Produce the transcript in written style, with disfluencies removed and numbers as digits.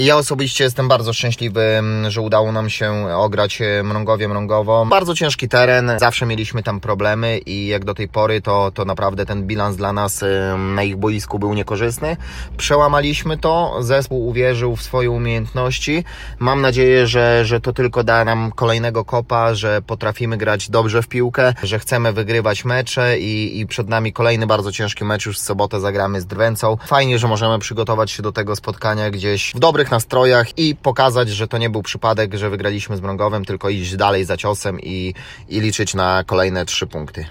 Ja osobiście jestem bardzo szczęśliwy, że udało nam się ograć Mrągowo. Bardzo ciężki teren, zawsze mieliśmy tam problemy i jak do tej pory to naprawdę ten bilans dla nas na ich boisku był niekorzystny. Przełamaliśmy to, zespół uwierzył w swoje umiejętności. Mam nadzieję, że to tylko da nam kolejnego kopa, że potrafimy grać dobrze w piłkę, że chcemy wygrywać mecze i przed nami kolejny bardzo ciężki mecz, już w sobotę zagramy z Drwęcą. Fajnie, że możemy przygotować się do tego spotkania gdzieś w dobrych nastrojach i pokazać, że to nie był przypadek, że wygraliśmy z Mrągowem, tylko iść dalej za ciosem i liczyć na kolejne 3 punkty.